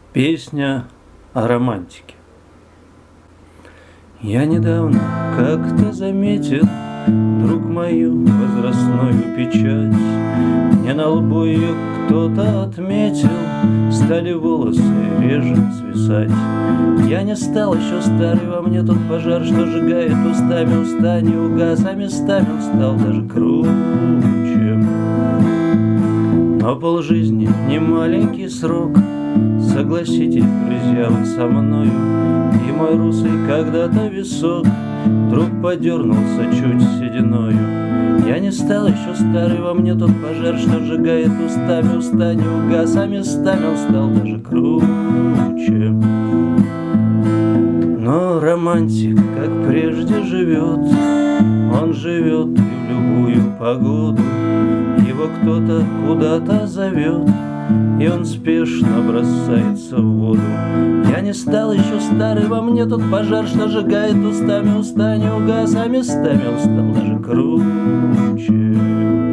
Песня о романтике. Я недавно как-то заметил, друг, мою возрастную печать. Мне на лбу ее кто-то отметил, стали волосы реже свисать. Я не стал еще старый, во мне тот пожар, что сжигает устами, уста не угас, а местами он стал даже круче. Но полжизни не маленький срок, согласитесь, друзья, вы со мною. И мой русый когда-то висок вдруг подернулся чуть сединою. Я не стал еще старый, во мне тот пожар, что сжигает устами, уста не угас, а местами он стал даже круче. Но романтик, как прежде, живет, он живет и в любую погоду. Его кто-то куда-то зовет, и он спешно бросается в воду. Я не стал еще старый, во мне тот пожар, что сжигает устами, уста не угас, а местами он стал даже круче.